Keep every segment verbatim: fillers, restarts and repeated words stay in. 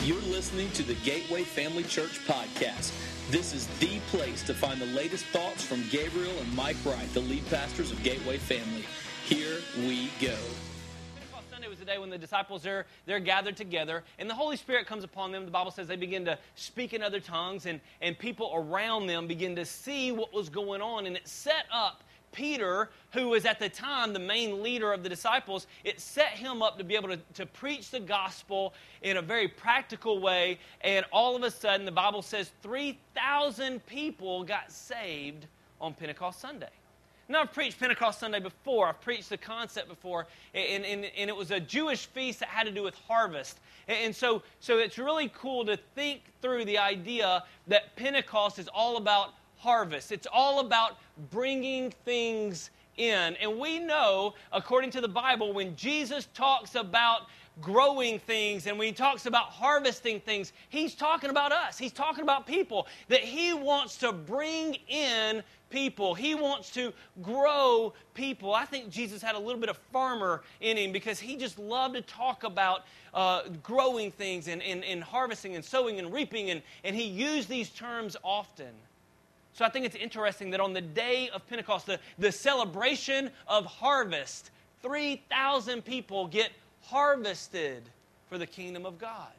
You're listening to the Gateway Family Church podcast. This is the place to find the latest thoughts from Gabriel and Mike Wright, the lead pastors of Gateway Family. Here we go. Pentecost Sunday was the day when the disciples are they're gathered together, and the Holy Spirit comes upon them. The Bible says they begin to speak in other tongues, and, and people around them begin to see what was going on, and it set up Peter, who was at the time the main leader of the disciples. It set him up to be able to, to preach the gospel in a very practical way. And all of a sudden, the Bible says three thousand people got saved on Pentecost Sunday. Now, I've preached Pentecost Sunday before. I've preached the concept before. And, and, and it was a Jewish feast that had to do with harvest. And so, so it's really cool to think through the idea that Pentecost is all about harvest. It's all about bringing things in. And we know, according to the Bible, when Jesus talks about growing things and when he talks about harvesting things, he's talking about us. He's talking about people, that he wants to bring in people. He wants to grow people. I think Jesus had a little bit of farmer in him because he just loved to talk about uh, growing things and, and, and harvesting and sowing and reaping, and, and he used these terms often. So I think it's interesting that on the day of Pentecost, the, the celebration of harvest, three thousand people get harvested for the kingdom of God.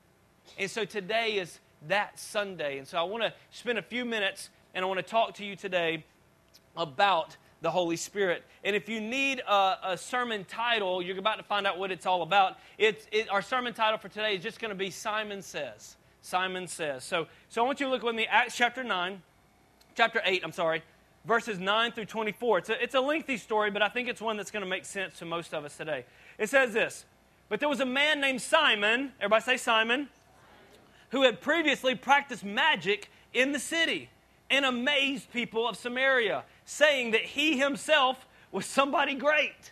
And so today is that Sunday. And so I want to spend a few minutes and I want to talk to you today about the Holy Spirit. And if you need a, a sermon title, you're about to find out what it's all about. It's, it, our sermon title for today is just going to be Simon Says. Simon Says. So, so I want you to look with me, Acts chapter nine. Chapter eight, I'm sorry, verses nine through twenty-four. It's a, it's a lengthy story, but I think it's one that's going to make sense to most of us today. It says this: "But there was a man named Simon," everybody say Simon, "who had previously practiced magic in the city and amazed people of Samaria, saying that he himself was somebody great."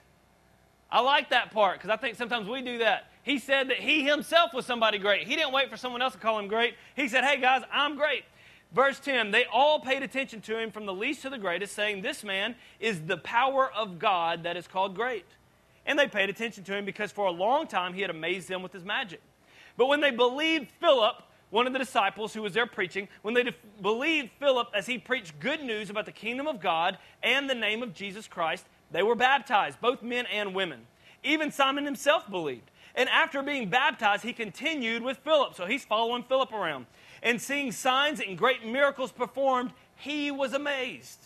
I like that part because I think sometimes we do that. He said that he himself was somebody great. He didn't wait for someone else to call him great. He said, "Hey guys, I'm great." Verse ten, "They all paid attention to him from the least to the greatest, saying, 'This man is the power of God that is called great.' And they paid attention to him because for a long time he had amazed them with his magic. But when they believed Philip, one of the disciples who was there preaching, when they def- believed Philip as he preached good news about the kingdom of God and the name of Jesus Christ, they were baptized, both men and women. Even Simon himself believed. And after being baptized, he continued with Philip." So he's following Philip around. "And seeing signs and great miracles performed, he was amazed."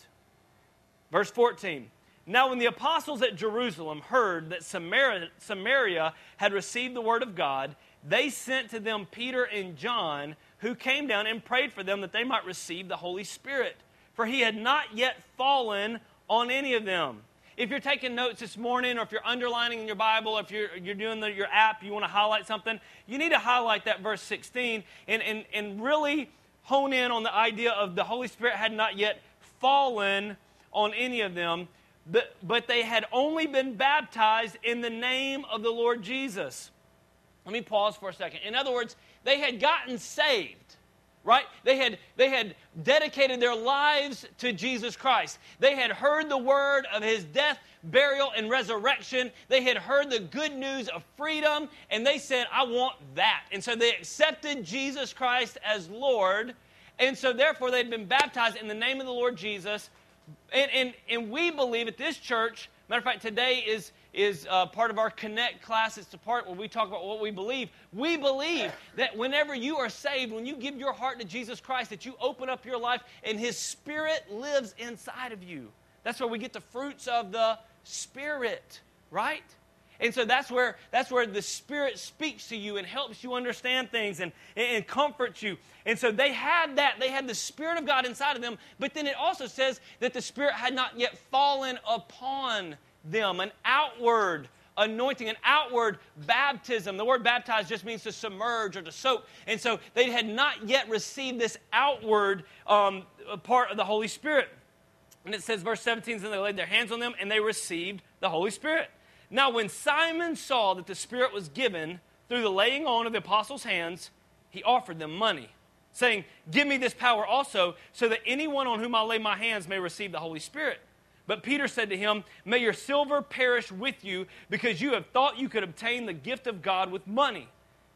Verse fourteen, "Now when the apostles at Jerusalem heard that Samaria, Samaria had received the word of God, they sent to them Peter and John, who came down and prayed for them that they might receive the Holy Spirit. For he had not yet fallen on any of them." If you're taking notes this morning, or if you're underlining in your Bible, or if you're, you're doing the, your app, you want to highlight something, you need to highlight that verse sixteen and, and, and really hone in on the idea of the Holy Spirit had not yet fallen on any of them, but, but they had only been baptized in the name of the Lord Jesus. Let me pause for a second. In other words, they had gotten saved. Right? They had, they had dedicated their lives to Jesus Christ. They had heard the word of his death, burial, and resurrection. They had heard the good news of freedom, and they said, "I want that." And so they accepted Jesus Christ as Lord, and so therefore they'd been baptized in the name of the Lord Jesus. And, and, and we believe at this church, matter of fact, today is is uh, part of our Connect class. It's the part where we talk about what we believe. We believe that whenever you are saved, when you give your heart to Jesus Christ, that you open up your life and his Spirit lives inside of you. That's where we get the fruits of the Spirit, right? And so that's where that's where the Spirit speaks to you and helps you understand things and, and comforts you. And so they had that. They had the Spirit of God inside of them. But then it also says that the Spirit had not yet fallen upon them, an outward anointing, an outward baptism. The word baptize just means to submerge or to soak. And so they had not yet received this outward um, part of the Holy Spirit. And it says, verse seventeen, "And they laid their hands on them, and they received the Holy Spirit. Now when Simon saw that the Spirit was given through the laying on of the apostles' hands, he offered them money, saying, 'Give me this power also, so that anyone on whom I lay my hands may receive the Holy Spirit.' But Peter said to him, 'May your silver perish with you, because you have thought you could obtain the gift of God with money.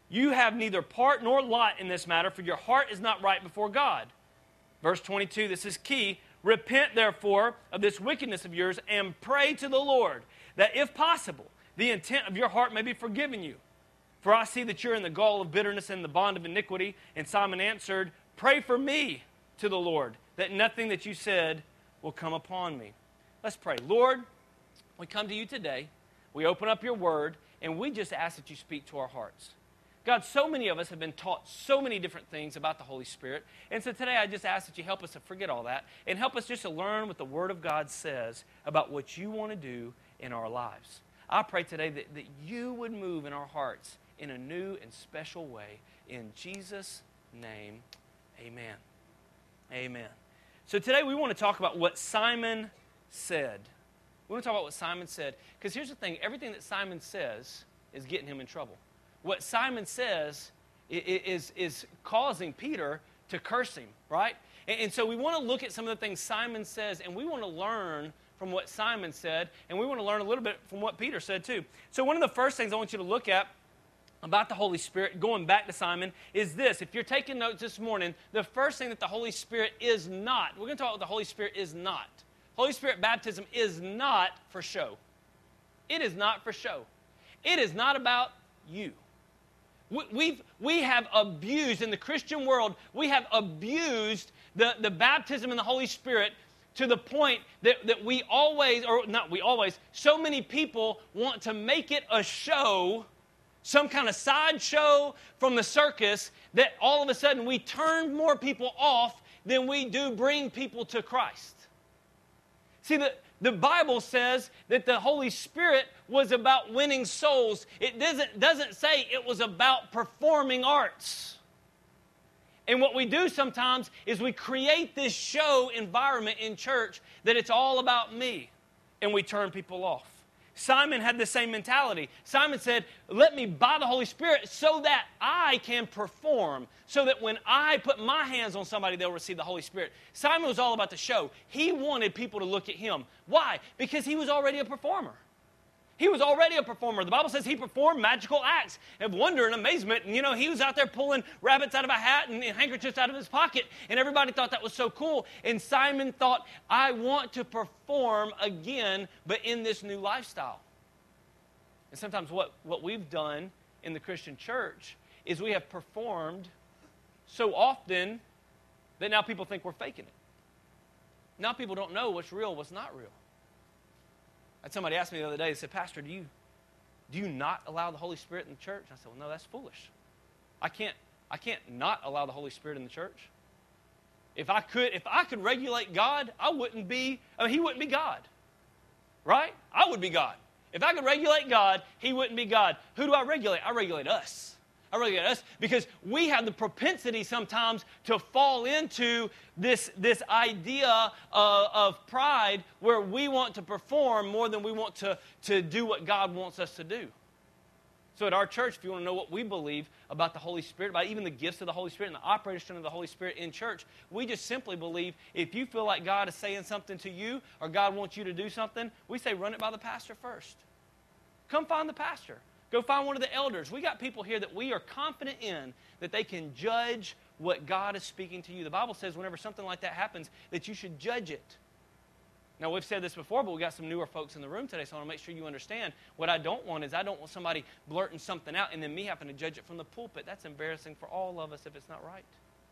You have neither part nor lot in this matter, for your heart is not right before God. Verse twenty-two, this is key. Repent, therefore, of this wickedness of yours, and pray to the Lord, that if possible, the intent of your heart may be forgiven you. For I see that you're in the gall of bitterness and the bond of iniquity. And Simon answered, pray for me to the Lord, that nothing that you said will come upon me. Let's pray. Lord, we come to you today. We open up your word, and we just ask that you speak to our hearts. God, so many of us have been taught so many different things about the Holy Spirit. And so today I just ask that you help us to forget all that and help us just to learn what the Word of God says about what you want to do in our lives. I pray today that, that you would move in our hearts in a new and special way. In Jesus' name, amen. Amen. So today we want to talk about what Simon said. We want to talk about what Simon said. Because here's the thing, everything that Simon says is getting him in trouble. What Simon says is, is causing Peter to curse him, right? And, and so we want to look at some of the things Simon says, and we want to learn from what Simon said, and we want to learn a little bit from what Peter said too. So one of the first things I want you to look at about the Holy Spirit, going back to Simon, is this. If you're taking notes this morning, the first thing that the Holy Spirit is not, we're going to talk about what the Holy Spirit is not. Holy Spirit baptism is not for show. It is not for show. It is not about you. We, we've, we have abused, in the Christian world, we have abused the, the baptism in the Holy Spirit to the point that, that we always, or not we always, so many people want to make it a show, some kind of sideshow from the circus, that all of a sudden we turn more people off than we do bring people to Christ. See, the, the Bible says that the Holy Spirit was about winning souls. It doesn't, doesn't say it was about performing arts. And what we do sometimes is we create this show environment in church that it's all about me, and we turn people off. Simon had the same mentality. Simon said, let me buy the Holy Spirit so that I can perform, so that when I put my hands on somebody, they'll receive the Holy Spirit. Simon was all about the show. He wanted people to look at him. Why? Because he was already a performer. He was already a performer. The Bible says he performed magical acts of wonder and amazement. And, you know, he was out there pulling rabbits out of a hat and handkerchiefs out of his pocket. And everybody thought that was so cool. And Simon thought, I want to perform again, but in this new lifestyle. And sometimes what, what we've done in the Christian church is we have performed so often that now people think we're faking it. Now people don't know what's real, what's not real. I had somebody asked me the other day, they said, Pastor, do you, do you not allow the Holy Spirit in the church? I said, well, no, that's foolish. I can't, I can't not allow the Holy Spirit in the church. If I could, if I could regulate God, I wouldn't be, I mean, he wouldn't be God. Right? I would be God. If I could regulate God, he wouldn't be God. Who do I regulate? I regulate us. I regulate us because we have the propensity sometimes to fall into this, this idea of, of pride where we want to perform more than we want to, to do what God wants us to do. So at our church, if you want to know what we believe about the Holy Spirit, about even the gifts of the Holy Spirit and the operation of the Holy Spirit in church, we just simply believe if you feel like God is saying something to you or God wants you to do something, we say run it by the pastor first. Come find the pastor. Go find one of the elders. We got people here that we are confident in that they can judge what God is speaking to you. The Bible says whenever something like that happens, that you should judge it. Now, we've said this before, but we got some newer folks in the room today, so I want to make sure you understand. What I don't want is I don't want somebody blurting something out and then me having to judge it from the pulpit. That's embarrassing for all of us if it's not right.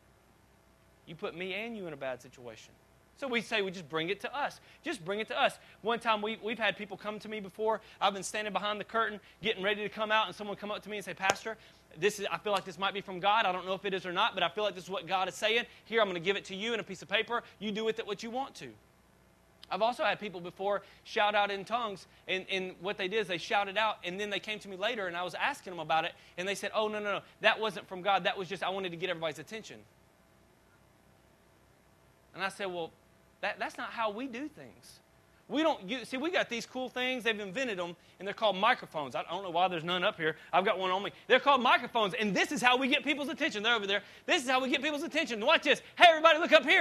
You put me and you in a bad situation. So we say we just bring it to us. Just bring it to us. One time we, we've had people come to me before. I've been standing behind the curtain getting ready to come out, and someone come up to me and say, Pastor, this is, I feel like this might be from God. I don't know if it is or not, but I feel like this is what God is saying. Here, I'm going to give it to you in a piece of paper. You do with it what you want to. I've also had people before shout out in tongues, and, and what they did is they shouted out, and then they came to me later, and I was asking them about it, and they said, oh, no, no, no, that wasn't from God. That was just I wanted to get everybody's attention. And I said, well, That, that's not how we do things. We don't use, see, we got these cool things. They've invented them, and they're called microphones. I don't know why there's none up here. I've got one on me. They're called microphones, and this is how we get people's attention. They're over there. This is how we get people's attention. Watch this. Hey, everybody, look up here.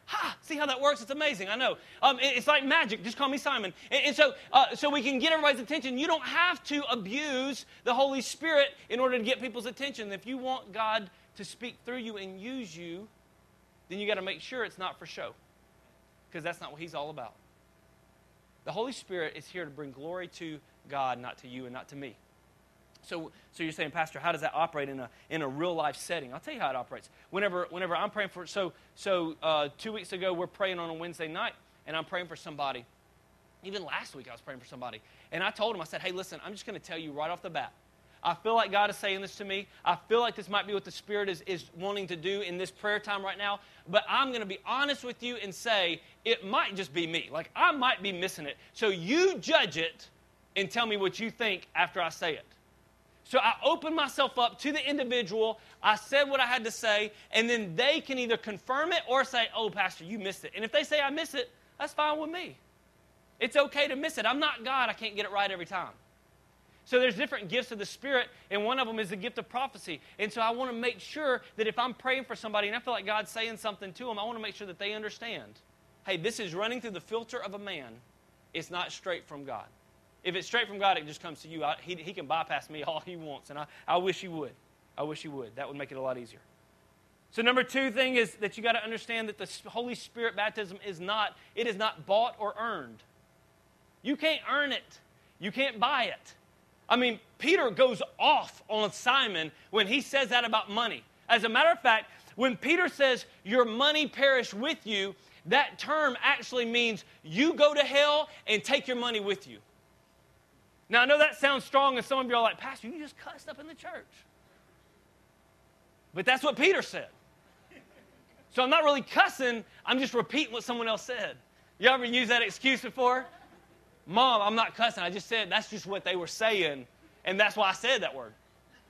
Ha! See how that works? It's amazing. I know. Um, it, it's like magic. Just call me Simon. And, and so, uh, so we can get everybody's attention. You don't have to abuse the Holy Spirit in order to get people's attention. If you want God to speak through you and use you, then you got to make sure it's not for show, because that's not what He's all about. The Holy Spirit is here to bring glory to God, not to you and not to me. So, so you're saying, Pastor, how does that operate in a in a real life setting? I'll tell you how it operates. Whenever whenever I'm praying for, so so uh, two weeks ago we're praying on a Wednesday night, and I'm praying for somebody. Even last week I was praying for somebody, and I told him, I said, hey, listen, I'm just going to tell you right off the bat. I feel like God is saying this to me. I feel like this might be what the Spirit is, is wanting to do in this prayer time right now. But I'm going to be honest with you and say it might just be me. Like, I might be missing it. So you judge it and tell me what you think after I say it. So I opened myself up to the individual. I said what I had to say. And then they can either confirm it or say, oh, Pastor, you missed it. And if they say I miss it, that's fine with me. It's okay to miss it. I'm not God. I can't get it right every time. So there's different gifts of the Spirit, and one of them is the gift of prophecy. And so I want to make sure that if I'm praying for somebody and I feel like God's saying something to them, I want to make sure that they understand, hey, this is running through the filter of a man. It's not straight from God. If it's straight from God, it just comes to you. I, he, he can bypass me all he wants, and I, I wish he would. I wish he would. That would make it a lot easier. So number two thing is that you got to understand that the Holy Spirit baptism is not, it is not bought or earned. You can't earn it. You can't buy it. I mean, Peter goes off on Simon when he says that about money. As a matter of fact, when Peter says, your money perish with you, that term actually means you go to hell and take your money with you. Now, I know that sounds strong, and some of you are like, Pastor, you just cussed up in the church. But that's what Peter said. So I'm not really cussing, I'm just repeating what someone else said. You ever use that excuse before? Mom, I'm not cussing. I just said that's just what they were saying, and that's why I said that word.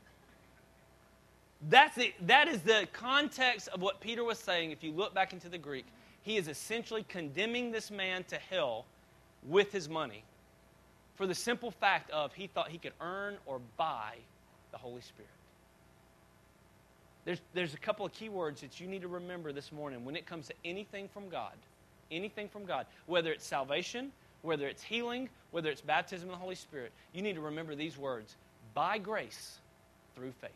That's it. That is the context of what Peter was saying. If you look back into the Greek, he is essentially condemning this man to hell with his money for the simple fact of he thought he could earn or buy the Holy Spirit. There's, there's a couple of key words that you need to remember this morning when it comes to anything from God. Anything from God. Whether it's salvation, whether it's healing, whether it's baptism in the Holy Spirit, you need to remember these words. By grace, through faith.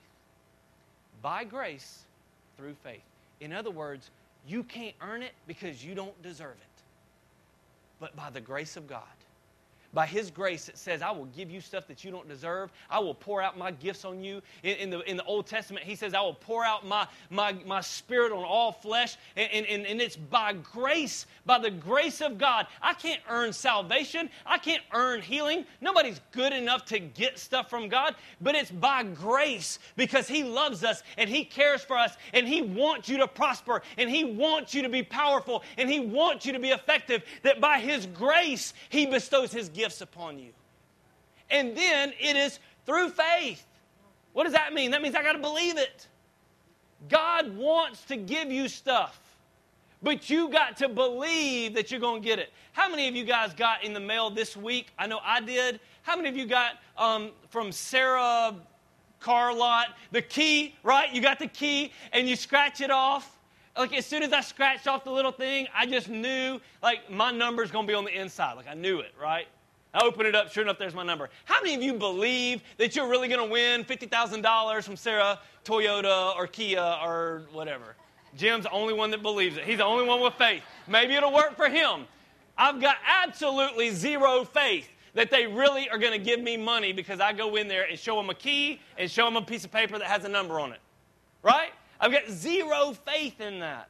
By grace, through faith. In other words, you can't earn it because you don't deserve it. But by the grace of God. By His grace, it says, I will give you stuff that you don't deserve. I will pour out my gifts on you. In, in, the, in the Old Testament, He says, I will pour out my, my, my Spirit on all flesh. And, and, and it's by grace, by the grace of God. I can't earn salvation. I can't earn healing. Nobody's good enough to get stuff from God. But it's by grace because He loves us and He cares for us. And He wants you to prosper. And He wants you to be powerful. And He wants you to be effective. That by His grace, He bestows His gifts upon you. And then it is through faith. What does that mean? That means I got to believe it. God wants to give you stuff, but you got to believe that you're going to get it. How many of you guys got in the mail this week? I know I did. How many of you got um, from Sarah Car Lot the key, right? You got the key and you scratch it off. Like as soon as I scratched off the little thing, I just knew like my number's going to be on the inside. Like I knew it, right? I open it up, sure enough, there's my number. How many of you believe that you're really going to win fifty thousand dollars from Sarah, Toyota, or Kia, or whatever? Jim's the only one that believes it. He's the only one with faith. Maybe it'll work for him. I've got absolutely zero faith that they really are going to give me money because I go in there and show them a key and show them a piece of paper that has a number on it. Right? I've got zero faith in that.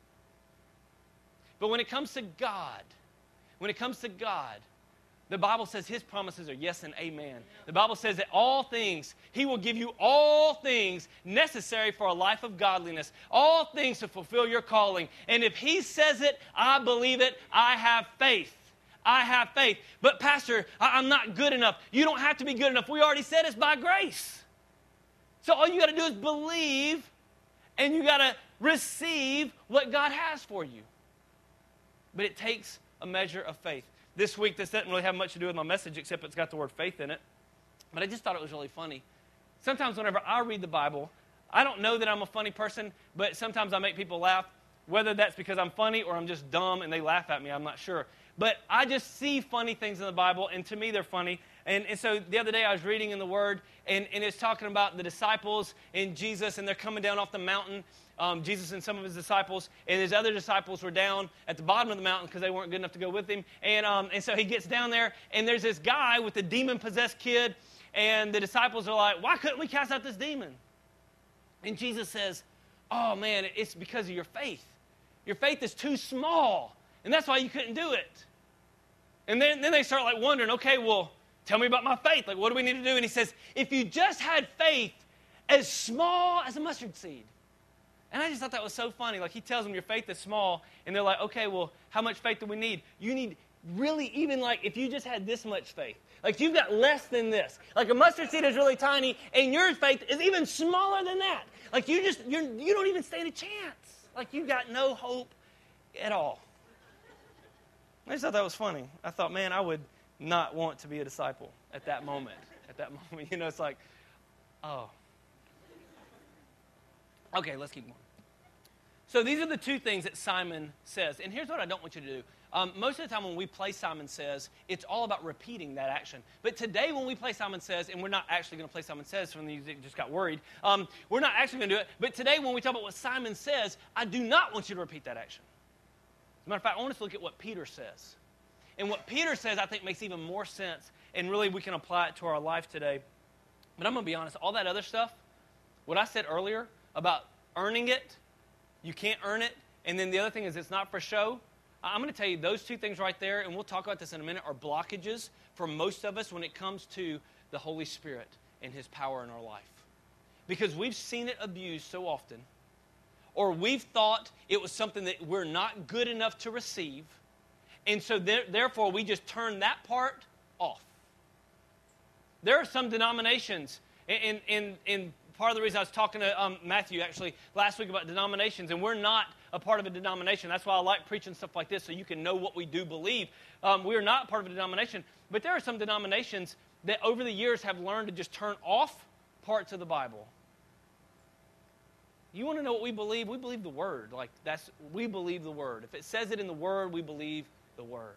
But when it comes to God, when it comes to God, the Bible says His promises are yes and amen. The Bible says that all things, He will give you all things necessary for a life of godliness, all things to fulfill your calling. And if He says it, I believe it, I have faith. I have faith. But Pastor, I'm not good enough. You don't have to be good enough. We already said it's by grace. So all you got to do is believe, and you got to receive what God has for you. But it takes a measure of faith. This week, this doesn't really have much to do with my message, except it's got the word faith in it. But I just thought it was really funny. Sometimes whenever I read the Bible, I don't know that I'm a funny person, but sometimes I make people laugh. Whether that's because I'm funny or I'm just dumb and they laugh at me, I'm not sure. But I just see funny things in the Bible, and to me they're funny. And, and so the other day I was reading in the Word, and, and it's talking about the disciples and Jesus, and they're coming down off the mountain, um, Jesus and some of his disciples, and his other disciples were down at the bottom of the mountain because they weren't good enough to go with him. And, um, and so he gets down there, and there's this guy with a demon-possessed kid, and the disciples are like, why couldn't we cast out this demon? And Jesus says, oh man, it's because of your faith. Your faith is too small, and that's why you couldn't do it. And then, then they start like wondering, okay, well, tell me about my faith. Like, what do we need to do? And he says, if you just had faith as small as a mustard seed. And I just thought that was so funny. Like, he tells them your faith is small, and they're like, okay, well, how much faith do we need? You need really even like if you just had this much faith. Like, you've got less than this. Like, a mustard seed is really tiny, and your faith is even smaller than that. Like, you just, you're, you don't even stand a chance. Like, you got no hope at all. I just thought that was funny. I thought, man, I would not want to be a disciple at that moment. At that moment, you know, it's like, oh. Okay, let's keep going. So these are the two things that Simon says. And here's what I don't want you to do. Um, most of the time when we play Simon Says, it's all about repeating that action. But today when we play Simon Says, and we're not actually going to play Simon Says, some of you just got worried. Um, we're not actually going to do it. But today when we talk about what Simon says, I do not want you to repeat that action. As a matter of fact, I want us to look at what Peter says. And what Peter says, I think, makes even more sense. And really, we can apply it to our life today. But I'm going to be honest, all that other stuff, what I said earlier about earning it, you can't earn it, and then the other thing is it's not for show, I'm going to tell you those two things right there, and we'll talk about this in a minute, are blockages for most of us when it comes to the Holy Spirit and His power in our life. Because we've seen it abused so often, or we've thought it was something that we're not good enough to receive, and so there, therefore we just turn that part off. There are some denominations, and, and, and part of the reason I was talking to um, Matthew actually last week about denominations, and we're not a part of a denomination. That's why I like preaching stuff like this so you can know what we do believe. Um, we are not part of a denomination, but there are some denominations that over the years have learned to just turn off parts of the Bible. You want to know what we believe? We believe the Word. Like that's we believe the Word. If it says it in the Word, we believe the Word.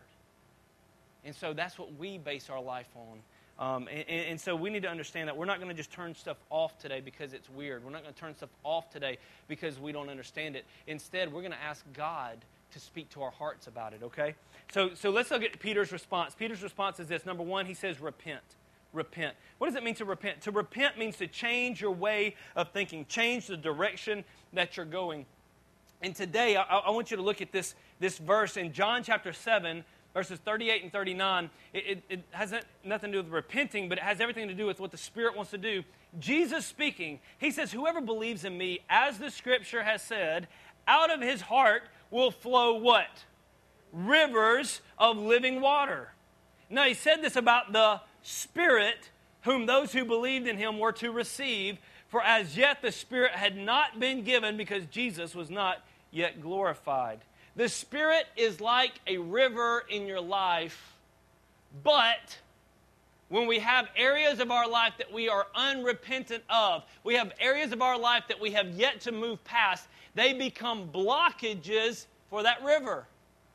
And so that's what we base our life on. Um, and, and so we need to understand that we're not going to just turn stuff off today because it's weird. We're not going to turn stuff off today because we don't understand it. Instead, we're going to ask God to speak to our hearts about it, okay? So, so let's look at Peter's response. Peter's response is this. Number one, he says repent. Repent. What does it mean to repent? To repent means to change your way of thinking, change the direction that you're going. And today, I, I want you to look at this, this verse in John chapter seven, verses thirty-eight and thirty-nine, it, it, it has nothing to do with repenting, but it has everything to do with what the Spirit wants to do. Jesus speaking, he says, whoever believes in me, as the Scripture has said, out of his heart will flow what? Rivers of living water. Now, he said this about the Spirit, whom those who believed in him were to receive, for as yet the Spirit had not been given because Jesus was not yet glorified. The Spirit is like a river in your life, but when we have areas of our life that we are unrepentant of, we have areas of our life that we have yet to move past, they become blockages for that river.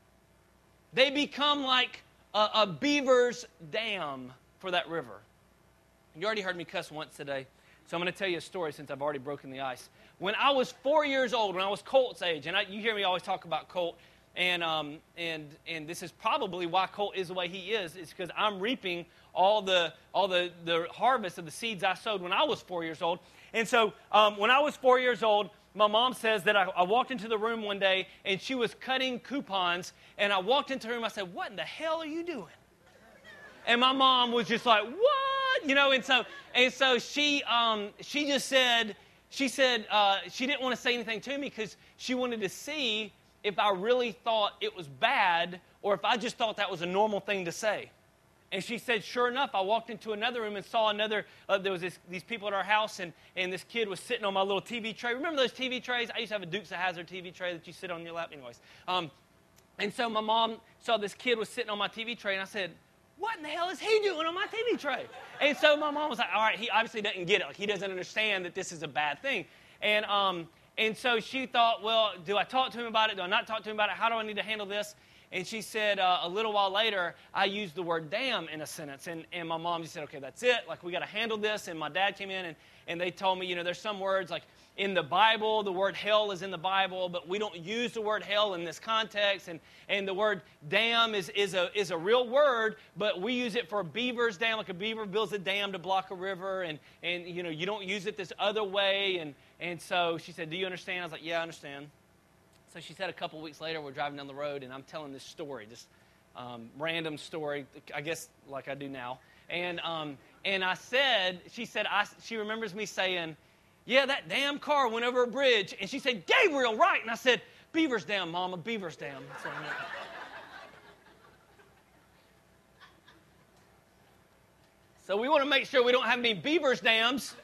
They become like a, a beaver's dam for that river. You already heard me cuss once today, so I'm going to tell you a story since I've already broken the ice. When I was four years old, when I was Colt's age, and I, you hear me always talk about Colt, and um, and and this is probably why Colt is the way he is, is because I'm reaping all the all the, the harvest of the seeds I sowed when I was four years old. And so um, when I was four years old, my mom says that I, I walked into the room one day, and she was cutting coupons, and I walked into her room, I said, what in the hell are you doing? And my mom was just like, what? You know, and so and so she um, she just said, She said uh, she didn't want to say anything to me because she wanted to see if I really thought it was bad or if I just thought that was a normal thing to say. And she said, sure enough, I walked into another room and saw another, uh, there was this, these people at our house, and, and this kid was sitting on my little T V tray. Remember those T V trays? I used to have a Dukes of Hazzard T V tray that you sit on your lap. Anyways. Um, and so my mom saw this kid was sitting on my T V tray, and I said, what in the hell is he doing on my T V tray? And so my mom was like, all right, he obviously doesn't get it. Like, he doesn't understand that this is a bad thing. And um, and so she thought, well, do I talk to him about it? Do I not talk to him about it? How do I need to handle this? And she said, uh, a little while later, I used the word damn in a sentence. And, and my mom just said, okay, that's it. Like, we got to handle this. And my dad came in, and, and they told me, you know, there's some words, like in the Bible, the word hell is in the Bible, but we don't use the word hell in this context. And, and the word damn is, is, a, is a real word, but we use it for beavers dam, like a beaver builds a dam to block a river. And, and you know, you don't use it this other way. And, and so she said, do you understand? I was like, yeah, I understand. So she said a couple weeks later, we're driving down the road, and I'm telling this story, just um, random story, I guess like I do now. And um, and I said, she said, I, she remembers me saying, yeah, that damn car went over a bridge. And she said, Gabriel, right. And I said, Beaver's Dam, Mama, Beaver's Dam. That's what I meant. So we want to make sure we don't have any Beaver's Dams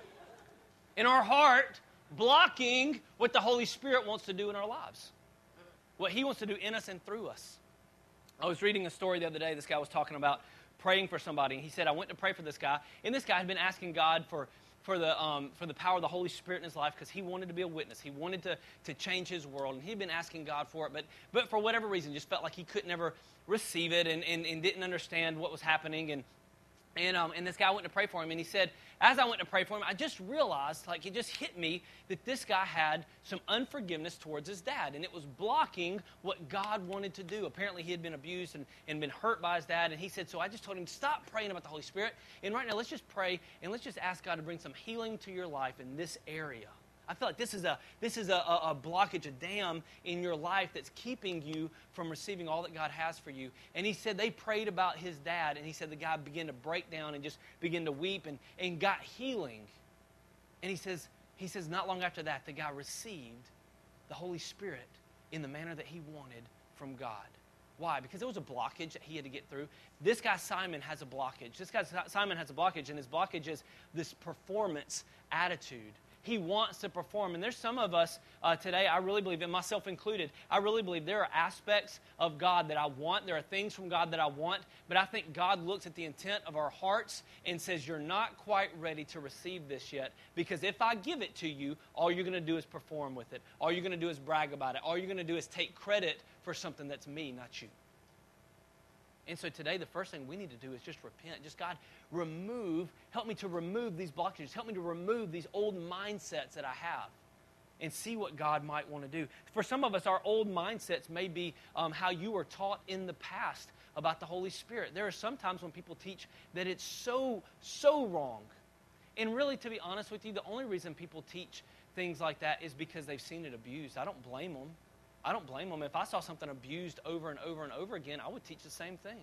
in our heart, blocking what the Holy Spirit wants to do in our lives, what He wants to do in us and through us. I was reading a story the other day. This guy was talking about praying for somebody. And he said, I went to pray for this guy, and this guy had been asking God for, for, the, um, for the power of the Holy Spirit in his life because he wanted to be a witness. He wanted to, to change his world, and he'd been asking God for it, but, but for whatever reason, just felt like he could never receive it and, and, and didn't understand what was happening. And And um, and this guy went to pray for him, and he said, as I went to pray for him, I just realized, like it just hit me, that this guy had some unforgiveness towards his dad, and it was blocking what God wanted to do. Apparently, he had been abused and, and been hurt by his dad, and he said, so I just told him, stop praying about the Holy Spirit, and right now, let's just pray, and let's just ask God to bring some healing to your life in this area. I feel like this is a this is a, a blockage, a dam in your life that's keeping you from receiving all that God has for you. And he said they prayed about his dad, and he said the guy began to break down and just begin to weep and, and got healing. And he says, he says not long after that, the guy received the Holy Spirit in the manner that he wanted from God. Why? Because there was a blockage that he had to get through. This guy, Simon, has a blockage. This guy, Simon, has a blockage, and his blockage is this performance attitude. He wants to perform. And there's some of us uh, today, I really believe, and myself included, I really believe there are aspects of God that I want. There are things from God that I want. But I think God looks at the intent of our hearts and says, you're not quite ready to receive this yet. Because if I give it to you, all you're going to do is perform with it. All you're going to do is brag about it. All you're going to do is take credit for something that's me, not you. And so today, the first thing we need to do is just repent. Just, God, remove, help me to remove these blockages. Help me to remove these old mindsets that I have and see what God might want to do. For some of us, our old mindsets may be um, how you were taught in the past about the Holy Spirit. There are some times when people teach that it's so, so wrong. And really, to be honest with you, the only reason people teach things like that is because they've seen it abused. I don't blame them. I don't blame them. If I saw something abused over and over and over again, I would teach the same thing.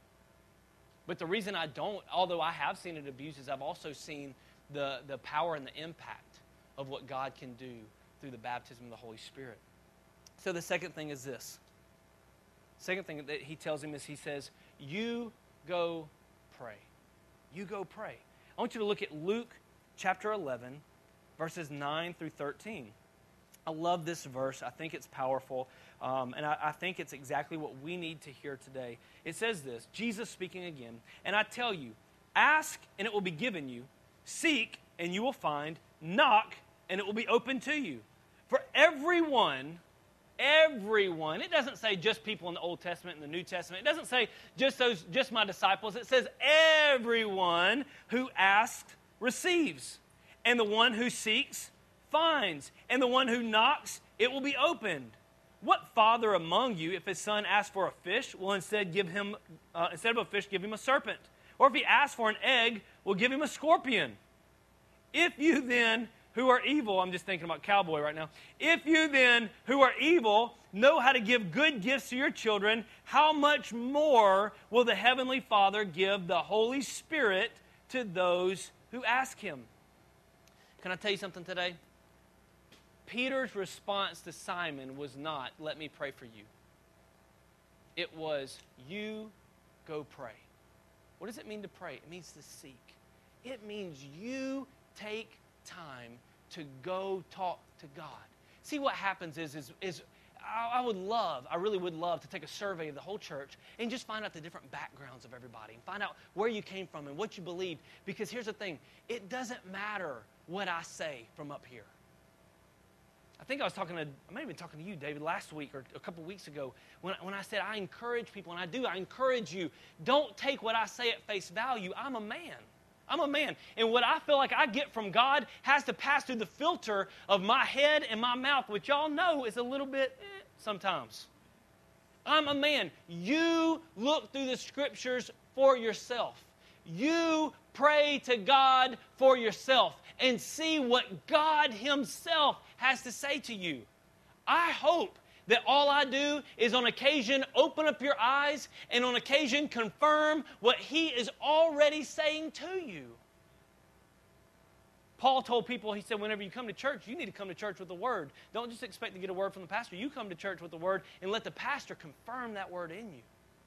But the reason I don't, although I have seen it abused, is I've also seen the, the power and the impact of what God can do through the baptism of the Holy Spirit. So the second thing is this. Second thing that he tells him is he says, you go pray. You go pray. I want you to look at Luke chapter eleven, verses nine through thirteen. I love this verse. I think it's powerful, um, and I, I think it's exactly what we need to hear today. It says this, Jesus speaking again, and I tell you, ask and it will be given you, seek and you will find, knock and it will be open to you. For everyone, everyone, it doesn't say just people in the Old Testament and the New Testament. It doesn't say just those, just my disciples. It says everyone who asks receives, and the one who seeks finds, and the one who knocks, it will be opened. What father among you, if his son asks for a fish, will instead give him, uh, instead of a fish, give him a serpent? Or if he asks for an egg, will give him a scorpion? If you then, who are evil, I'm just thinking about cowboy right now. If you then, who are evil, know how to give good gifts to your children, how much more will the Heavenly Father give the Holy Spirit to those who ask Him? Can I tell you something today? Peter's response to Simon was not, let me pray for you. It was, you go pray. What does it mean to pray? It means to seek. It means you take time to go talk to God. See, what happens is, is, is I, I would love, I really would love to take a survey of the whole church and just find out the different backgrounds of everybody and find out where you came from and what you believed. Because here's the thing, it doesn't matter what I say from up here. I think I was talking to, I may have been talking to you, David, last week or a couple weeks ago when, when I said I encourage people, and I do, I encourage you. Don't take what I say at face value. I'm a man. I'm a man. And what I feel like I get from God has to pass through the filter of my head and my mouth, which y'all know is a little bit eh, sometimes. I'm a man. You look through the Scriptures for yourself. You pray to God for yourself and see what God Himself has to say to you. I hope that all I do is on occasion open up your eyes and on occasion confirm what He is already saying to you. Paul told people, he said, whenever you come to church, you need to come to church with the Word. Don't just expect to get a word from the pastor. You come to church with the Word and let the pastor confirm that Word in you.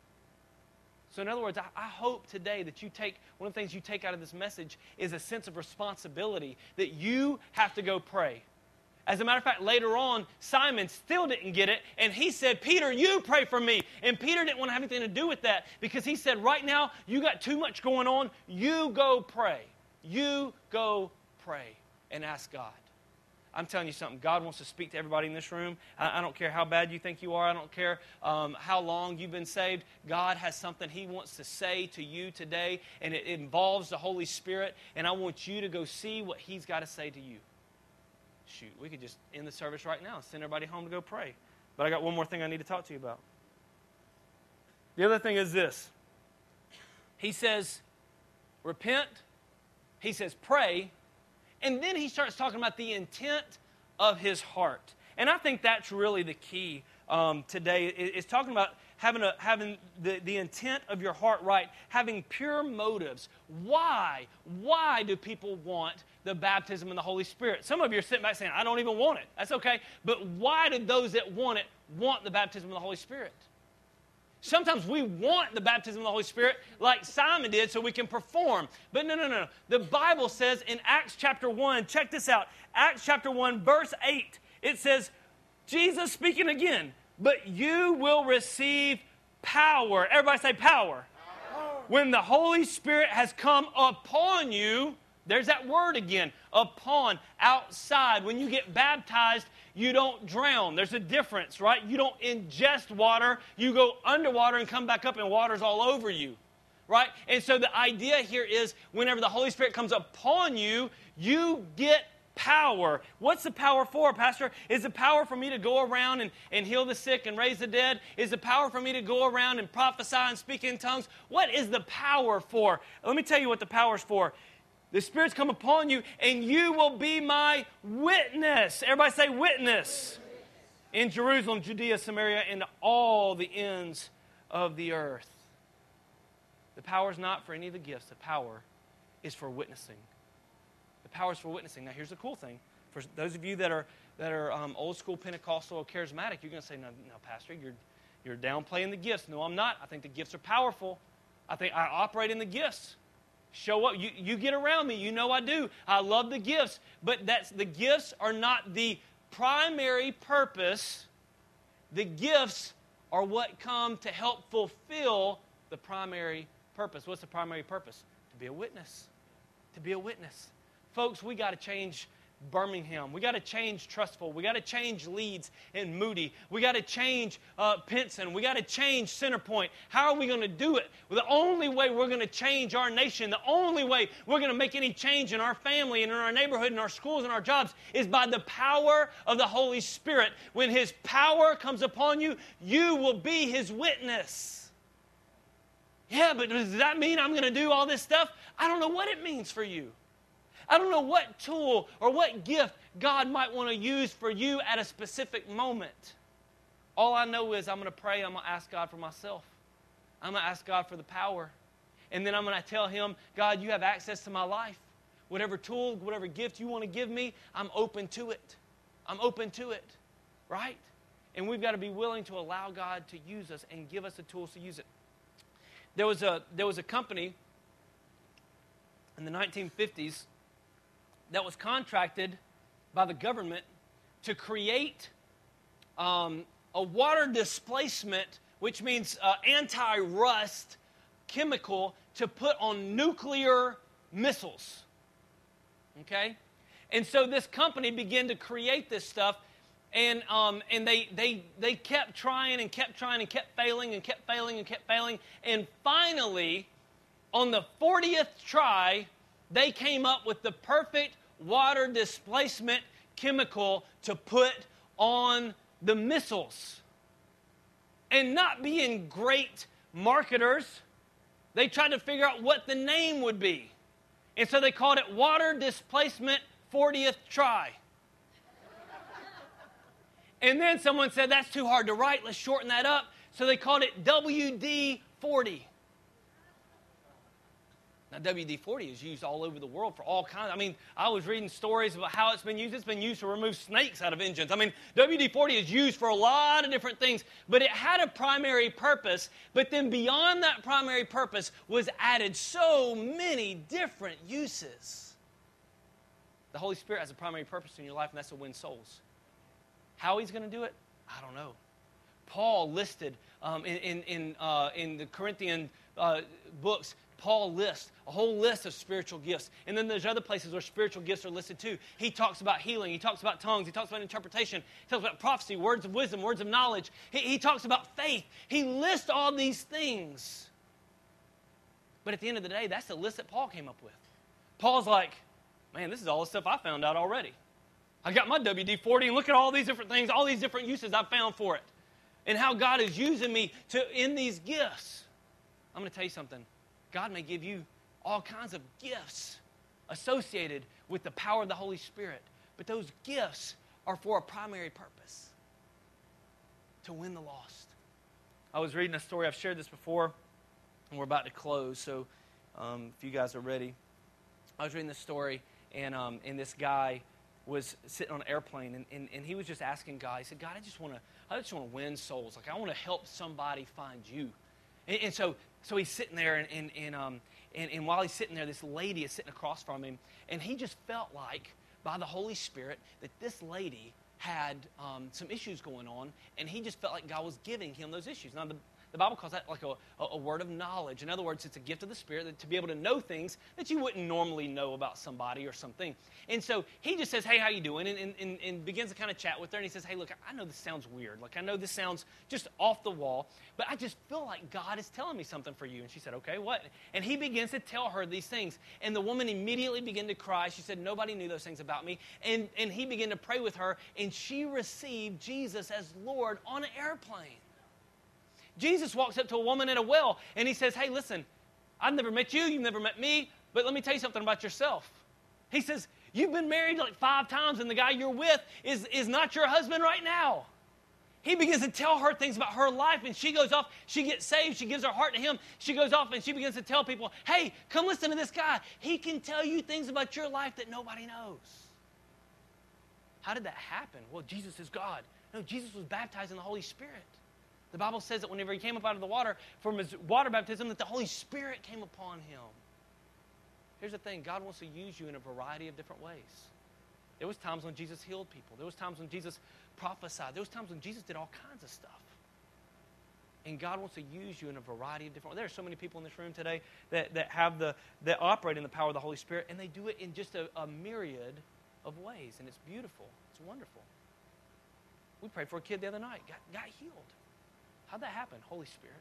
So in other words, I, I hope today that you take, one of the things you take out of this message is a sense of responsibility that you have to go pray. As a matter of fact, later on, Simon still didn't get it, and he said, Peter, you pray for me. And Peter didn't want to have anything to do with that because he said, right now, you got too much going on. You go pray. You go pray and ask God. I'm telling you something. God wants to speak to everybody in this room. I, I don't care how bad you think you are. I don't care um, how long you've been saved. God has something He wants to say to you today, and it involves the Holy Spirit, and I want you to go see what He's got to say to you. Shoot, we could just end the service right now and send everybody home to go pray. But I got one more thing I need to talk to you about. The other thing is this. He says, repent. He says, pray. And then he starts talking about the intent of his heart. And I think that's really the key um, today. It's talking about having, a, having the, the intent of your heart right, having pure motives. Why? Why do people want the baptism in the Holy Spirit? Some of you are sitting back saying, I don't even want it. That's okay. But why do those that want it want the baptism of the Holy Spirit? Sometimes we want the baptism of the Holy Spirit like Simon did so we can perform. But no, no, no. The Bible says in Acts chapter one, check this out. Acts chapter one, verse eight, it says, Jesus speaking again, but you will receive power. Everybody say power. Power. When the Holy Spirit has come upon you, there's that word again, upon, outside. When you get baptized, you don't drown. There's a difference, right? You don't ingest water. You go underwater and come back up and water's all over you, right? And so the idea here is whenever the Holy Spirit comes upon you, you get power. What's the power for, Pastor? Is the power for me to go around and, and heal the sick and raise the dead? Is the power for me to go around and prophesy and speak in tongues? What is the power for? Let me tell you what the power is for. The Spirit's come upon you, and you will be my witness. Everybody say witness. In Jerusalem, Judea, Samaria, and all the ends of the earth. The power is not for any of the gifts. The power is for witnessing. The power is for witnessing. Now, here's the cool thing. For those of you that are that are um, old school Pentecostal or charismatic, you're going to say, no, no, Pastor, you're, you're downplaying the gifts. No, I'm not. I think the gifts are powerful. I think I operate in the gifts. Show up. You, you get around me. You know I do. I love the gifts. But that's the gifts are not the primary purpose. The gifts are what come to help fulfill the primary purpose. What's the primary purpose? To be a witness. To be a witness. Folks, we got to change Birmingham. We got to change Trustful. We got to change Leeds and Moody. We got to change uh, Pinson. We got to change Centerpoint. How are we going to do it? Well, the only way we're going to change our nation, the only way we're going to make any change in our family and in our neighborhood and our schools and our jobs is by the power of the Holy Spirit. When His power comes upon you, you will be His witness. Yeah, but does that mean I'm going to do all this stuff? I don't know what it means for you. I don't know what tool or what gift God might want to use for you at a specific moment. All I know is I'm going to pray. I'm going to ask God for myself. I'm going to ask God for the power. And then I'm going to tell Him, God, you have access to my life. Whatever tool, whatever gift you want to give me, I'm open to it. I'm open to it, right? And we've got to be willing to allow God to use us and give us the tools to use it. There was a, there was a company in the nineteen fifties that was contracted by the government to create um, a water displacement, which means uh, anti-rust chemical to put on nuclear missiles. Okay? And so this company began to create this stuff, And um, and they, they, they kept trying and kept trying and kept failing and kept failing and kept failing. And finally, on the fortieth try, they came up with the perfect water displacement chemical to put on the missiles. And not being great marketers, they tried to figure out what the name would be. And so they called it Water Displacement fortieth Try. And then someone said, that's too hard to write, let's shorten that up. So they called it W D forty. Now, W D forty is used all over the world for all kinds. I mean, I was reading stories about how it's been used. It's been used to remove snakes out of engines. I mean, W D forty is used for a lot of different things, but it had a primary purpose. But then beyond that primary purpose was added so many different uses. The Holy Spirit has a primary purpose in your life, and that's to win souls. How he's going to do it, I don't know. Paul listed um, in, in, in, uh, in the Corinthian uh, books, Paul lists a whole list of spiritual gifts. And then there's other places where spiritual gifts are listed too. He talks about healing. He talks about tongues. He talks about interpretation. He talks about prophecy, words of wisdom, words of knowledge. He, he talks about faith. He lists all these things. But at the end of the day, that's the list that Paul came up with. Paul's like, man, this is all the stuff I found out already. I got my W D forty, and look at all these different things, all these different uses I've found for it, and how God is using me to in these gifts. I'm going to tell you something. God may give you all kinds of gifts associated with the power of the Holy Spirit, but those gifts are for a primary purpose, to win the lost. I was reading a story. I've shared this before, and we're about to close, so um, if you guys are ready. I was reading this story, and, um, and this guy was sitting on an airplane, and, and, and he was just asking God. He said, God, I just want to I just want to win souls. Like, I want to help somebody find you. And, and so so he's sitting there, and and, and, um, and and while he's sitting there, this lady is sitting across from him, and he just felt like, by the Holy Spirit, that this lady had um, some issues going on, and he just felt like God was giving him those issues. Now, the The Bible calls that like a, a word of knowledge. In other words, it's a gift of the Spirit that, to be able to know things that you wouldn't normally know about somebody or something. And so he just says, hey, how you doing? And, and, and begins to kind of chat with her. And he says, hey, look, I know this sounds weird. Like, I know this sounds just off the wall, but I just feel like God is telling me something for you. And she said, okay, what? And he begins to tell her these things. And the woman immediately began to cry. She said, nobody knew those things about me. And, and he began to pray with her, and she received Jesus as Lord on an airplane. Jesus walks up to a woman at a well, and he says, hey, listen, I've never met you, you've never met me, but let me tell you something about yourself. He says, you've been married like five times, and the guy you're with is, is not your husband right now. He begins to tell her things about her life, and she goes off, she gets saved, she gives her heart to him, she goes off, and she begins to tell people, hey, come listen to this guy. He can tell you things about your life that nobody knows. How did that happen? Well, Jesus is God. No, Jesus was baptized in the Holy Spirit. The Bible says that whenever he came up out of the water, from his water baptism, that the Holy Spirit came upon him. Here's the thing. God wants to use you in a variety of different ways. There was times when Jesus healed people. There was times when Jesus prophesied. There was times when Jesus did all kinds of stuff. And God wants to use you in a variety of different ways. There are so many people in this room today that, that have the that operate in the power of the Holy Spirit, and they do it in just a, a myriad of ways. And it's beautiful. It's wonderful. We prayed for a kid the other night. Got, got healed. How'd that happen? Holy Spirit.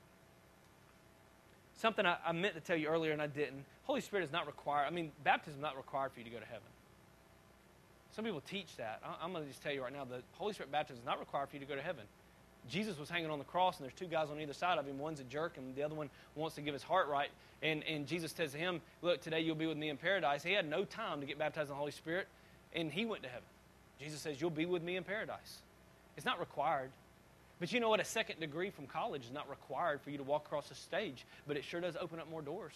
Something I, I meant to tell you earlier and I didn't. Holy Spirit is not required. I mean, baptism is not required for you to go to heaven. Some people teach that. I, I'm going to just tell you right now, the Holy Spirit baptism is not required for you to go to heaven. Jesus was hanging on the cross, and there's two guys on either side of him. One's a jerk, and the other one wants to give his heart right. And, and Jesus says to him, look, today you'll be with me in paradise. He had no time to get baptized in the Holy Spirit, and he went to heaven. Jesus says, you'll be with me in paradise. It's not required. But you know what? A second degree from college is not required for you to walk across the stage, but it sure does open up more doors.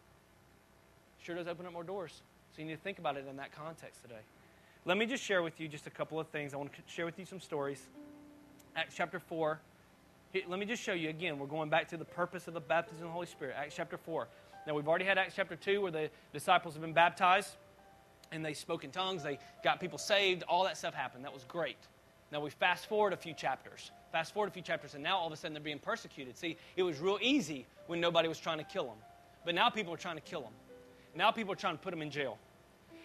Sure does open up more doors. So you need to think about it in that context today. Let me just share with you just a couple of things. I want to share with you some stories. Acts chapter four. Let me just show you again. We're going back to the purpose of the baptism of the Holy Spirit. Acts chapter four. Now, we've already had Acts chapter two where the disciples have been baptized and they spoke in tongues. They got people saved. All that stuff happened. That was great. Now, we fast forward a few chapters. Fast forward a few chapters, and now all of a sudden they're being persecuted. See, it was real easy when nobody was trying to kill them. But now people are trying to kill them. Now people are trying to put them in jail.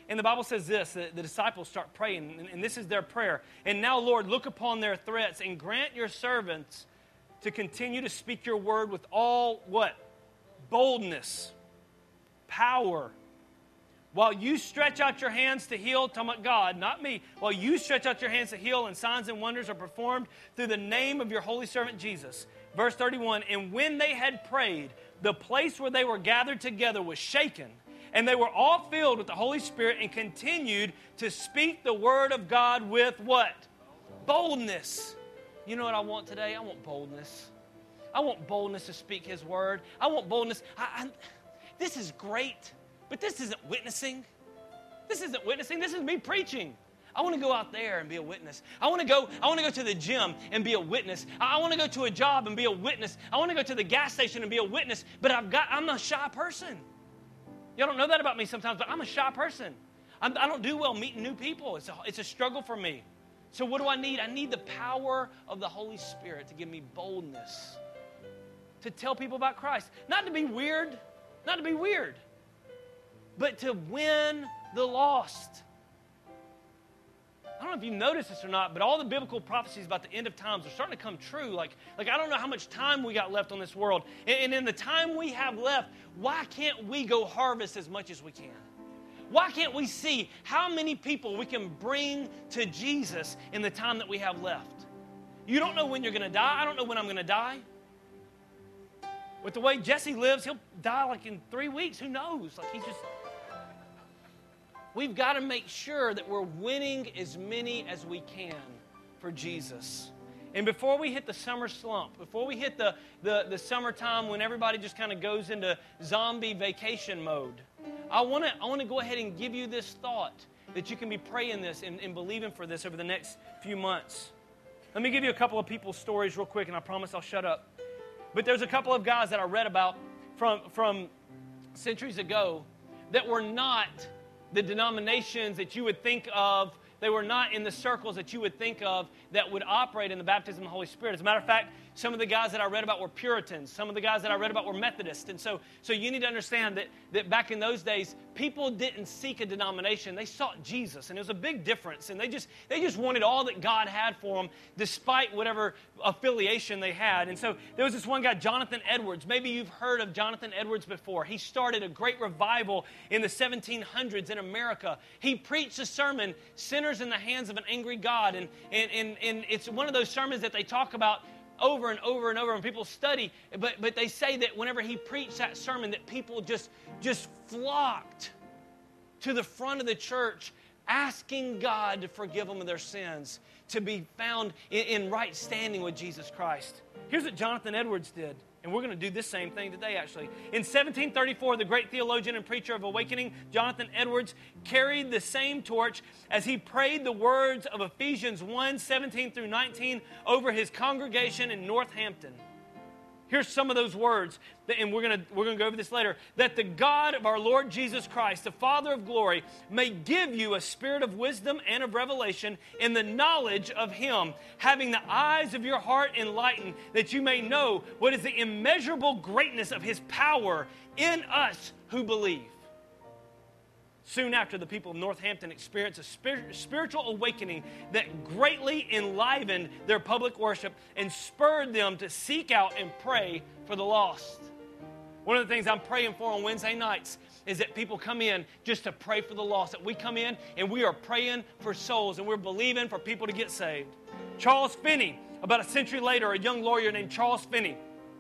And the Bible says this, that the disciples start praying, and, and this is their prayer. And now, Lord, look upon their threats and grant your servants to continue to speak your word with all, what? Boldness, power. While you stretch out your hands to heal, talking about God, not me. While you stretch out your hands to heal and signs and wonders are performed through the name of your holy servant Jesus. Verse thirty-one, and when they had prayed, the place where they were gathered together was shaken, and they were all filled with the Holy Spirit and continued to speak the word of God with what? Boldness. You know what I want today? I want boldness. I want boldness to speak His word. I want boldness. I, I, this is great, but this isn't witnessing. This isn't witnessing. This is me preaching. I want to go out there and be a witness. I want to go, I want to go to the gym and be a witness. I, I want to go to a job and be a witness. I want to go to the gas station and be a witness, but I've got, I'm a shy person. Y'all don't know that about me sometimes, but I'm a shy person. I'm, I don't do well meeting new people. It's a, it's a struggle for me. So what do I need? I need the power of the Holy Spirit to give me boldness to tell people about Christ. Not to be weird, not to be weird, but to win the lost. I don't know if you noticed this or not, but all the biblical prophecies about the end of times are starting to come true. Like, like I don't know how much time we got left on this world. And, and in the time we have left, why can't we go harvest as much as we can? Why can't we see how many people we can bring to Jesus in the time that we have left? You don't know when you're going to die. I don't know when I'm going to die. With the way Jesse lives, he'll die like in three weeks. Who knows? Like he just... We've got to make sure that we're winning as many as we can for Jesus. And before we hit the summer slump, before we hit the, the, the summertime when everybody just kind of goes into zombie vacation mode, I want to I want to go ahead and give you this thought that you can be praying this and, and believing for this over the next few months. Let me give you a couple of people's stories real quick, and I promise I'll shut up. But there's a couple of guys that I read about from, from centuries ago that were not the denominations that you would think of. They were not in the circles that you would think of that would operate in the baptism of the Holy Spirit. As a matter of fact, some of the guys that I read about were Puritans. Some of the guys that I read about were Methodists. And so, so you need to understand that, that back in those days, people didn't seek a denomination. They sought Jesus. And it was a big difference. And they just, they just wanted all that God had for them, despite whatever affiliation they had. And so there was this one guy, Jonathan Edwards. Maybe you've heard of Jonathan Edwards before. He started a great revival in the seventeen hundreds in America. He preached a sermon, Sinners in the Hands of an Angry God. And, and, and, and it's one of those sermons that they talk about over and over and over, and people study, but but they say that whenever he preached that sermon, that people just just flocked to the front of the church, asking God to forgive them of their sins, to be found in, in right standing with Jesus Christ. Here's what Jonathan Edwards did, and we're going to do this same thing today, actually. In seventeen thirty-four, the great theologian and preacher of Awakening, Jonathan Edwards, carried the same torch as he prayed the words of Ephesians one, seventeen through nineteen over his congregation in Northampton. Here's some of those words, and we're going to we're going to go over this later. That the God of our Lord Jesus Christ, the Father of glory, may give you a spirit of wisdom and of revelation in the knowledge of Him, having the eyes of your heart enlightened, that you may know what is the immeasurable greatness of His power in us who believe. Soon after, the people of Northampton experienced a spir- spiritual awakening that greatly enlivened their public worship and spurred them to seek out and pray for the lost. One of the things I'm praying for on Wednesday nights is that people come in just to pray for the lost, that we come in and we are praying for souls and we're believing for people to get saved. Charles Finney, about a century later, a young lawyer named Charles Finney,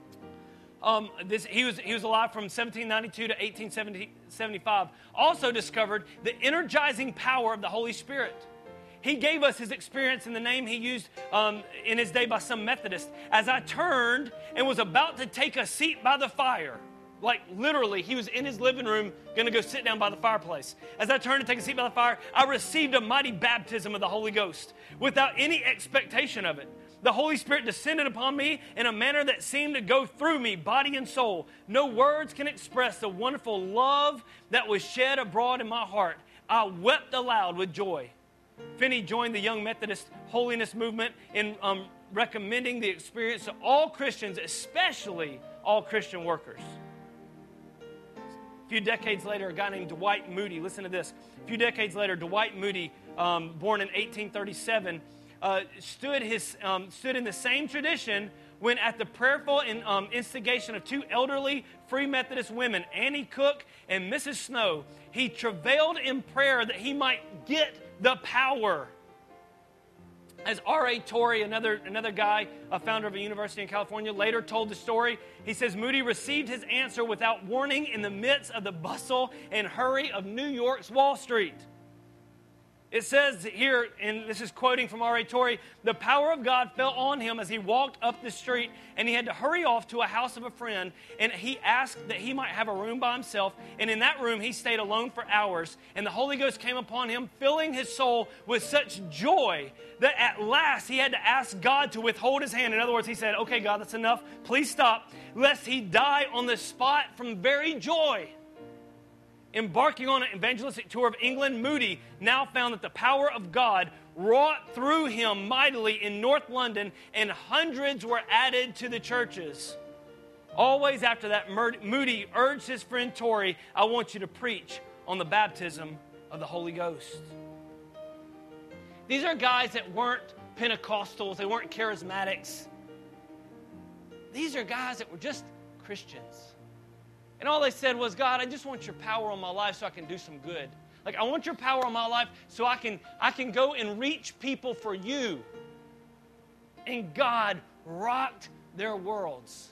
Um, this, he was he was alive from seventeen ninety-two to eighteen seventy-five, also discovered the energizing power of the Holy Spirit. He gave us his experience in the name he used um, in his day by some Methodists. As I turned and was about to take a seat by the fire, like literally, he was in his living room going to go sit down by the fireplace. As I turned to take a seat by the fire, I received a mighty baptism of the Holy Ghost without any expectation of it. The Holy Spirit descended upon me in a manner that seemed to go through me, body and soul. No words can express the wonderful love that was shed abroad in my heart. I wept aloud with joy. Finney joined the Young Methodist Holiness Movement in um, recommending the experience to all Christians, especially all Christian workers. A few decades later, a guy named Dwight Moody, listen to this. A few decades later, Dwight Moody, um, born in eighteen thirty-seven, uh, stood, his, um, stood in the same tradition when at the prayerful in, um, instigation of two elderly Free Methodist women, Annie Cook and Missus Snow, he travailed in prayer that he might get the power. As R A Torrey, another, another guy, a founder of a university in California, later told the story, he says, Moody received his answer without warning in the midst of the bustle and hurry of New York's Wall Street. It says here, and this is quoting from R A Torrey, the power of God fell on him as he walked up the street, and he had to hurry off to a house of a friend, and he asked that he might have a room by himself, and in that room he stayed alone for hours, and the Holy Ghost came upon him, filling his soul with such joy that at last he had to ask God to withhold his hand. In other words, he said, okay, God, that's enough. Please stop, lest he die on the spot from very joy. Embarking on an evangelistic tour of England, Moody now found that the power of God wrought through him mightily in North London, and hundreds were added to the churches. Always after that, Moody urged his friend Torrey, I want you to preach on the baptism of the Holy Ghost. These are guys that weren't Pentecostals, they weren't charismatics. These are guys that were just Christians. And all they said was, God, I just want your power on my life so I can do some good. Like, I want your power on my life so I can, I can go and reach people for you. And God rocked their worlds.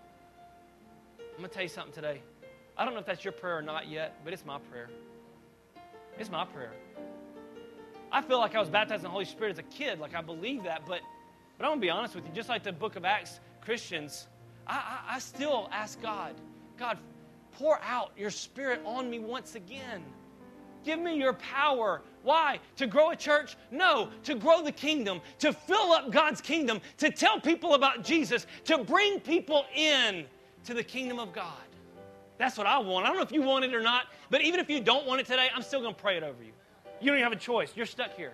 I'm going to tell you something today. I don't know if that's your prayer or not yet, but it's my prayer. It's my prayer. I feel like I was baptized in the Holy Spirit as a kid. Like, I believe that. But, but I'm going to be honest with you. Just like the book of Acts Christians, I, I, I still ask God, God, pour out your Spirit on me once again. Give me your power. Why? To grow a church? No. To grow the kingdom. To fill up God's kingdom. To tell people about Jesus. To bring people in to the kingdom of God. That's what I want. I don't know if you want it or not, but even if you don't want it today, I'm still going to pray it over you. You don't even have a choice. You're stuck here.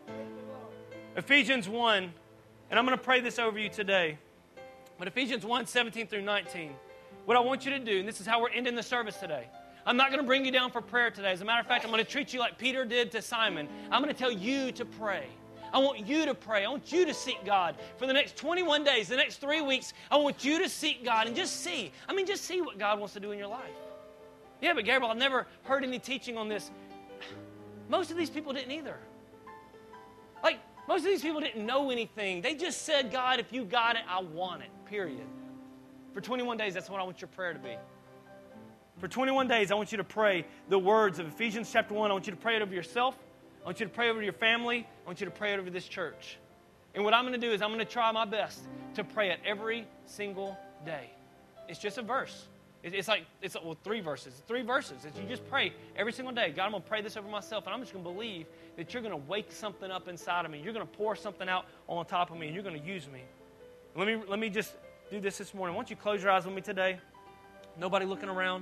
Ephesians one, and I'm going to pray this over you today. But Ephesians one, seventeen through nineteen. What I want you to do, and this is how we're ending the service today. I'm not going to bring you down for prayer today. As a matter of fact, I'm going to treat you like Peter did to Simon. I'm going to tell you to pray. I want you to pray. I want you to seek God. For the next twenty-one days, the next three weeks, I want you to seek God and just see. I mean, just see what God wants to do in your life. Yeah, but Gabriel, I've never heard any teaching on this. Most of these people didn't either. Like, most of these people didn't know anything. They just said, God, if you got it, I want it, period. For twenty-one days, that's what I want your prayer to be. For twenty-one days, I want you to pray the words of Ephesians chapter one. I want you to pray it over yourself. I want you to pray over your family. I want you to pray it over this church. And what I'm going to do is I'm going to try my best to pray it every single day. It's just a verse. It's like, it's well, three verses. It's three verses. It's you just pray every single day. God, I'm going to pray this over myself, and I'm just going to believe that you're going to wake something up inside of me. You're going to pour something out on top of me, and you're going to use me. Let me, let me just do this this morning. Why don't you close your eyes with me today? Nobody looking around.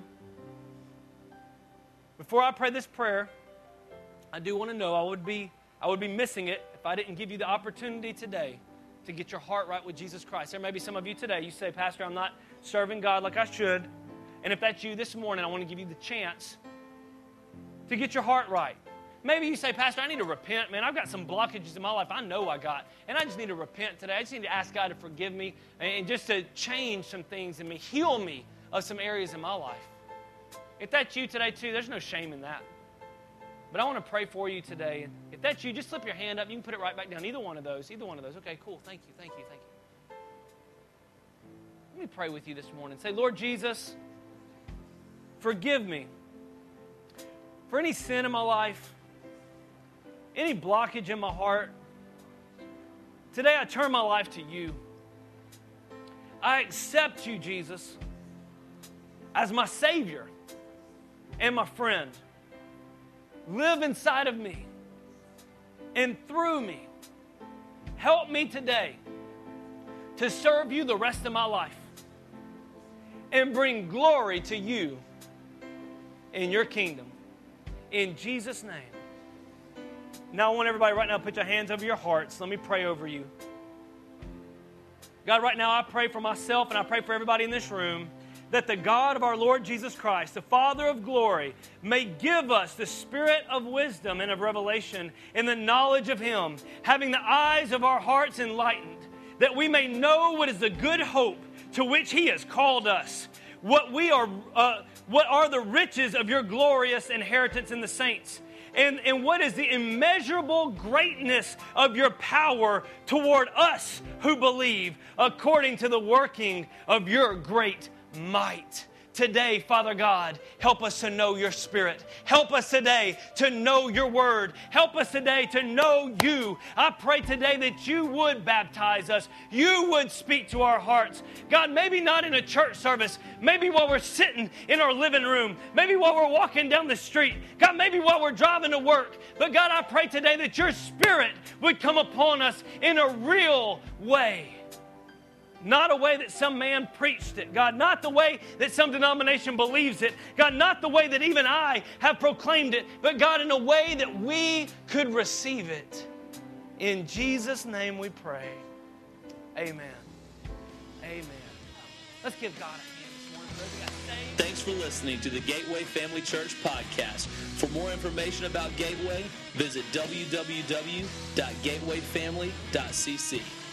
Before I pray this prayer, I do want to know I would be I would be missing it if I didn't give you the opportunity today to get your heart right with Jesus Christ. There may be some of you today, you say, Pastor, I'm not serving God like I should. And if that's you this morning, I want to give you the chance to get your heart right. Maybe you say, Pastor, I need to repent, man. I've got some blockages in my life I know I got. And I just need to repent today. I just need to ask God to forgive me and just to change some things in me, heal me of some areas in my life. If that's you today too, there's no shame in that. But I want to pray for you today. If that's you, just slip your hand up. You can put it right back down. Either one of those. Either one of those. Okay, cool. Thank you, thank you, thank you. Let me pray with you this morning. Say, Lord Jesus, forgive me for any sin in my life, any blockage in my heart. Today I turn my life to you. I accept you, Jesus, as my Savior and my friend. Live inside of me and through me. Help me today to serve you the rest of my life and bring glory to you in your kingdom. In Jesus' name. Now I want everybody right now to put your hands over your hearts. Let me pray over you. God, right now I pray for myself and I pray for everybody in this room that the God of our Lord Jesus Christ, the Father of glory, may give us the spirit of wisdom and of revelation in the knowledge of Him, having the eyes of our hearts enlightened, that we may know what is the good hope to which He has called us, what we are, uh, what are the riches of your glorious inheritance in the saints, and, and what is the immeasurable greatness of your power toward us who believe, according to the working of your great might. Today, Father God, help us to know your Spirit. Help us today to know your word. Help us today to know you. I pray today that you would baptize us. You would speak to our hearts. God, maybe not in a church service. Maybe while we're sitting in our living room. Maybe while we're walking down the street. God, maybe while we're driving to work. But God, I pray today that your Spirit would come upon us in a real way. Not a way that some man preached it, God. Not the way that some denomination believes it. God, not the way that even I have proclaimed it. But God, in a way that we could receive it. In Jesus' name we pray. Amen. Amen. Let's give God a hand this morning. Thanks for listening to the Gateway Family Church podcast. For more information about Gateway, visit w w w dot gateway family dot c c.